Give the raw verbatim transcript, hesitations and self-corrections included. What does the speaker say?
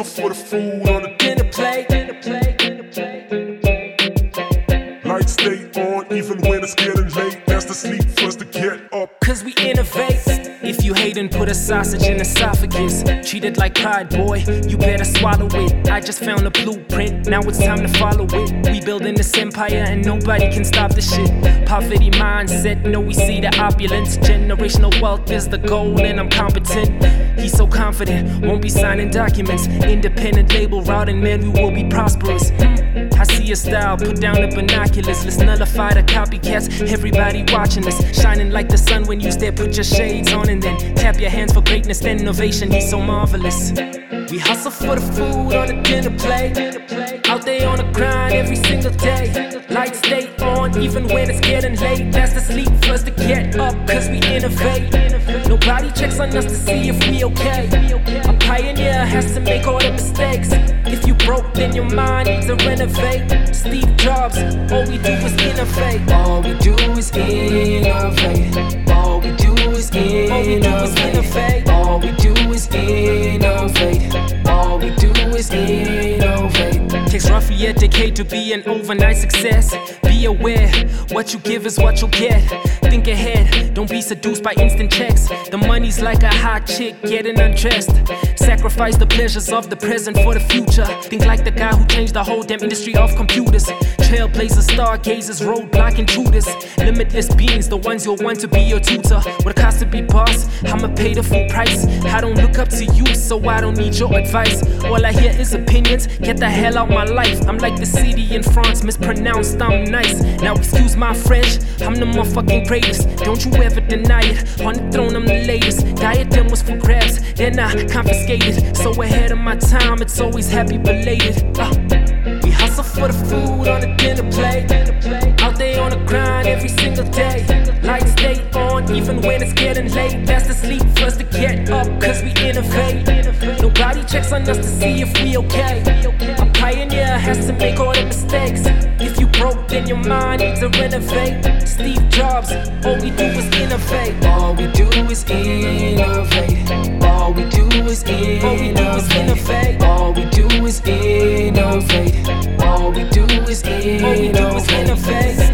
hustle for the food on the dinner plate. Lights stay on even when it's getting late. That's the sleep for us to get up. Cause we innovate. If you hate and put a sausage in esophagus, treat it like pride, boy, you better swallow it. I just found a blueprint, now it's time to follow it. We building this empire and nobody can stop the shit. Poverty mindset, no we see the opulence. Generational wealth is the goal and I'm competent. He's so confident, won't be signing documents. Independent label routing, man, we will be prosperous. I see your style, put down the binoculars. Let's nullify the copycats, everybody watching us. Shining like the sun when you stare, put your shades on and then tap your hands for greatness and innovation. He's so marvelous. We hustle for the food on the dinner plate. Out there on the grind every single day. Lights stay on even when it's getting late. That's the sleep for us to get up, cause we innovate. Nobody checks on us to see if we okay. A pioneer has to make all the mistakes. If you broke, then your mind needs to renovate. Steve Jobs, all we do is innovate. All we do is innovate. All we do is innovate. All we do is innovate. All we do is innovate. Takes roughly a decade to be an overnight success. Be aware, what you give is what you'll get. Think ahead, don't be seduced by instant checks. The money's like a hot chick getting undressed. Sacrifice the pleasures of the present for the future. Think like the guy who changed the whole damn industry of computers. Trailblazers, stargazers, roadblock intruders. Limitless beings, the ones you'll want to be your tutor. What it costs to be boss, I'ma pay the full price. I don't look up to you, so I don't need your advice. All I hear is opinions, get the hell out my life. I'm like the city in France, mispronounced, I'm nice. Now excuse my French, I'm the motherfucking greatest. Don't you ever deny it, on the throne I'm the latest. Diadem was for grabs, then I confiscated. So ahead of my time, it's always happy belated. uh. We hustle for the food on the dinner plate. Out there on the grind every single day. Lights stay on even when it's getting late. That's the sleep for us to get up, cause we innovate. Nobody checks on us to see if we okay. A pioneer has to make all the mistakes. If you broke, then your mind needs to renovate. Steve Jobs, all we do is innovate. All we do is innovate. All we do is innovate. All we do is innovate. All we do is innovate. All we do is innovate.